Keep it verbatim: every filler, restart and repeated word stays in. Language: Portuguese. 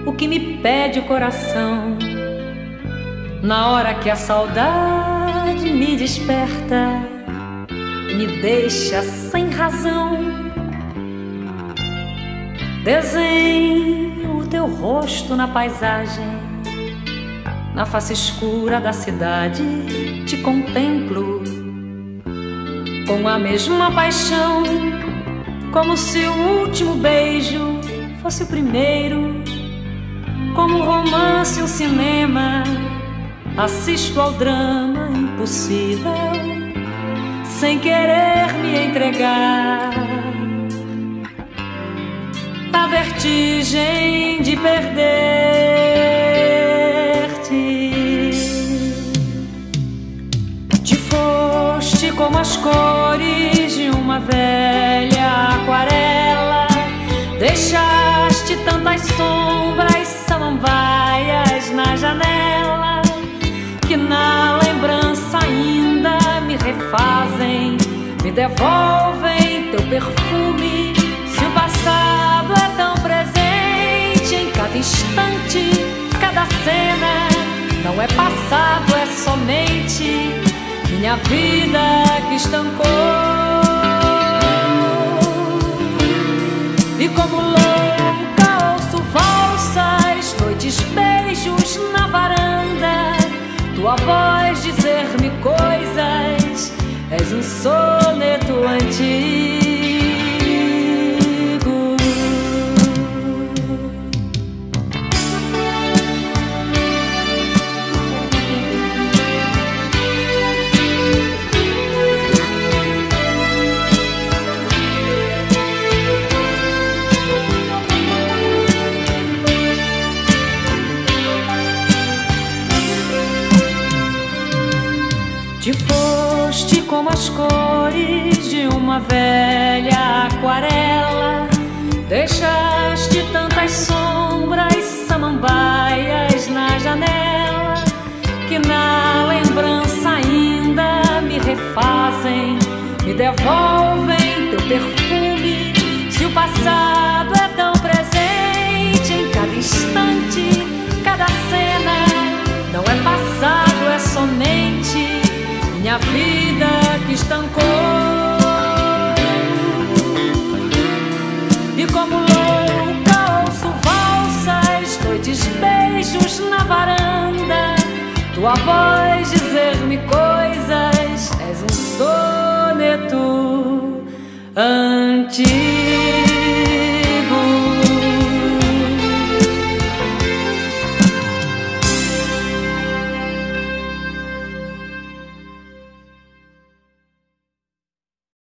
o que me pede o coração. Na hora que a saudade me desperta, me deixa sem razão. Desenho o teu rosto na paisagem, na face escura da cidade te contemplo com a mesma paixão, como se o último beijo fosse o primeiro. Como um romance, um cinema, assisto ao drama impossível, sem querer me entregar. A vertigem de perder-te. Te foste como as cores de uma velha aquarela, deixaste tantas sombras samambaias na janela, que na lembrança ainda me refazem, me devolvem teu perfume. Se o passado é tão presente em cada instante, cada cena, não é passado, é somente minha vida que estancou. E como louca ouço valsas, noites, beijos na varanda, tua voz dizer-me coisas, és um soneto antigo. Te foste como as cores de uma velha aquarela, deixaste tantas sombras samambaias na janela, que na lembrança ainda me refazem, me devolvem teu perfume. Se o passado é tão presente em cada instante, cada cena, não é passado, é somente minha vida que estancou. E como louca ouço valsas, noites, beijos na varanda, tua voz dizer-me coisas, és um soneto antigo.